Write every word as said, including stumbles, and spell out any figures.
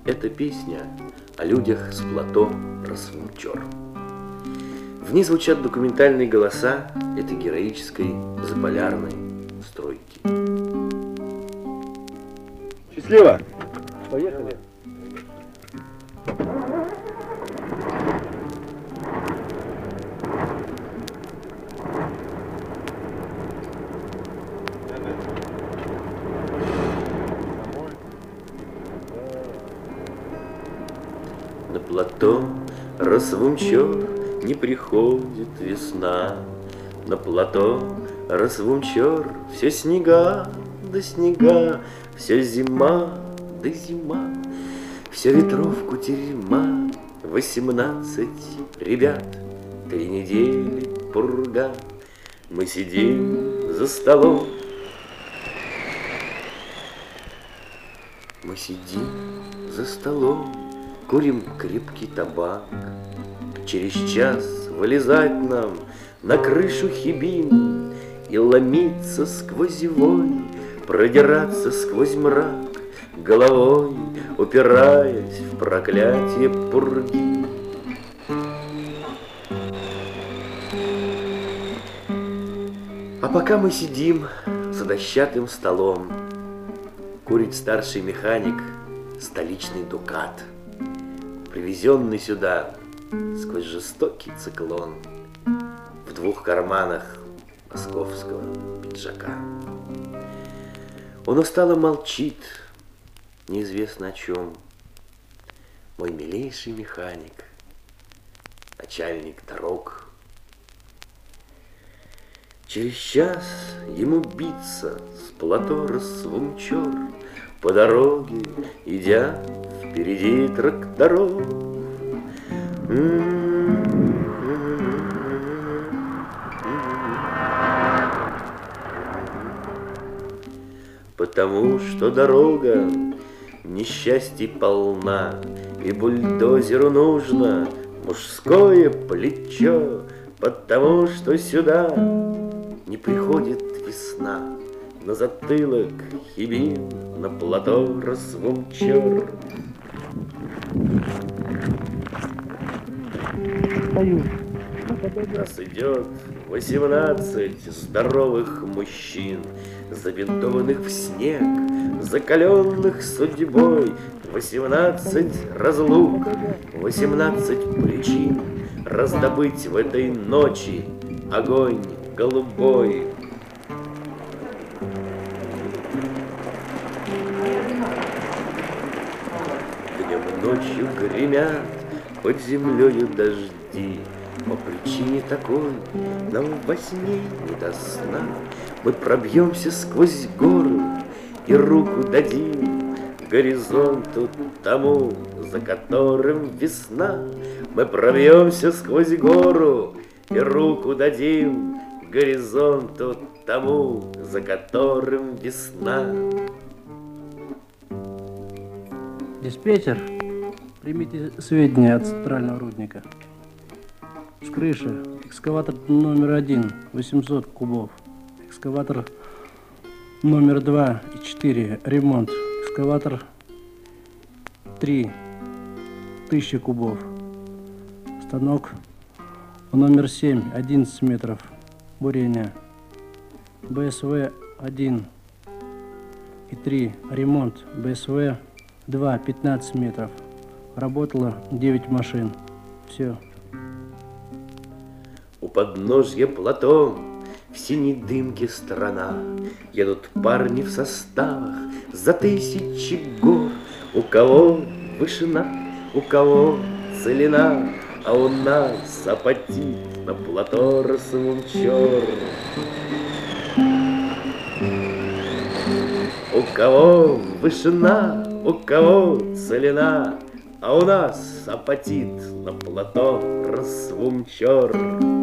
Это песня о людях с плато Росвумчор. В ней звучат документальные голоса этой героической заполярной стройки. Счастливо! Поехали! На плато Росвумчор не приходит весна. На плато Росвумчор все снега да снега, все зима да зима, все ветров кутерьма. Восемнадцать ребят, три недели пурга. Мы сидим за столом, мы сидим за столом, курим крепкий табак. Через час вылезать нам на крышу хибин и ломиться сквозь вой, продираться сквозь мрак, головой упираясь в проклятие пурги. А пока мы сидим за дощатым столом, курит старший механик столичный дукат, привезенный сюда сквозь жестокий циклон в двух карманах московского пиджака. Он устало молчит, неизвестно о чем. Мой милейший механик, начальник дорог. Через час ему биться с плато Росвумчор по дороге, идя впереди тракторов. Потому что дорога несчастья полна, и бульдозеру нужно мужское плечо, потому что сюда не приходит весна. На затылок хибин, на плато Росвумчор. Нас идет восемнадцать здоровых мужчин, забинтованных в снег, закаленных судьбой. Восемнадцать разлук, восемнадцать причин раздобыть в этой ночи огонь голубой. Днем ночью гремят под землею дожди. По причине такой нам во сне не до сна. Мы пробьемся сквозь горы и руку дадим горизонту тому, за которым весна. Мы пробьемся сквозь гору и руку дадим горизонту тому, за которым весна. Диспетчер, примите сведения от центрального рудника. С крыши экскаватор номер один, восемьсот кубов. Экскаватор номер два и четыре, ремонт. Экскаватор три, тысяча кубов. Станок номер семь, одиннадцать метров, бурение. БСВ один и три, ремонт. БСВ два, пятнадцать метров. Работало девять машин. Все. У подножья плато в синей дымке страна едут парни в составах за тысячи гор. У кого вышина, у кого целина, а у нас апатит на плато Росвумчор. У кого вышина, у кого целина, а у нас апатит на плато Росвумчор.